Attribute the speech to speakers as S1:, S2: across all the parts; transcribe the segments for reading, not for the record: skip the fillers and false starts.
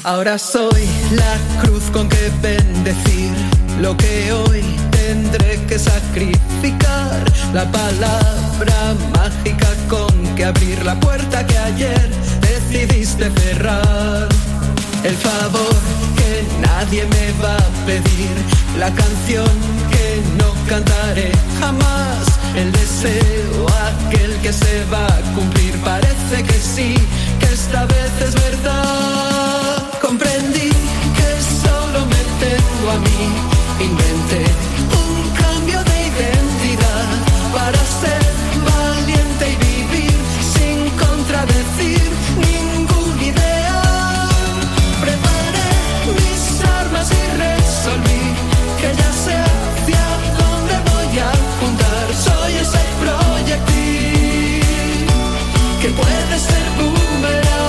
S1: Ahora soy la cruz con que bendecir lo que hoy tendré que sacrificar, la palabra mágica con que abrir la puerta que ayer decidiste cerrar, el favor que nadie me va a pedir, la canción que no cantaré jamás, el deseo aquel que se va a cumplir, parece que sí, que esta vez es verdad. Comprendí que solo me tengo a mí, inventé un cambio de identidad para ser valiente y vivir sin contradecir ninguna idea. Preparé mis armas y resolví que ya sé hacia dónde voy a apuntar. Soy ese proyectil que puede ser boomerang.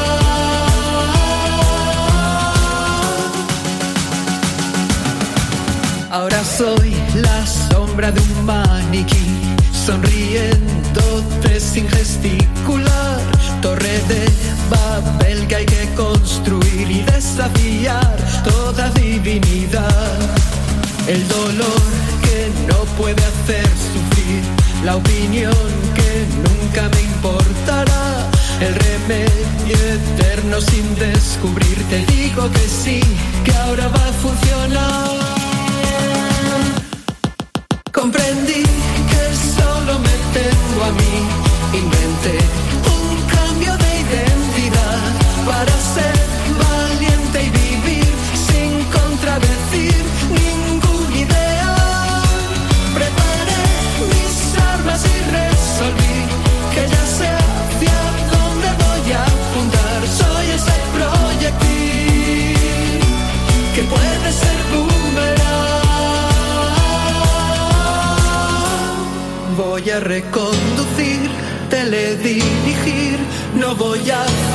S1: Ahora soy la sombra de un maniquí, sonriéndote sin gesticular, torre de Babel que hay que construir y desafiar toda divinidad, el dolor que no puede hacer sufrir, la opinión que nunca me importará, el remedio eterno sin descubrir, te digo que sí, que ahora va a funcionar. Comprendí que solo me tengo a mí, inventé un cambio de identidad para ser valiente y vivir sin contradecir ninguna idea. Preparé mis armas y resolví que ya sé hacia dónde voy a apuntar. Soy ese proyectil que puede ser boomerang. Voy a reconducir, teledirigir, no voy a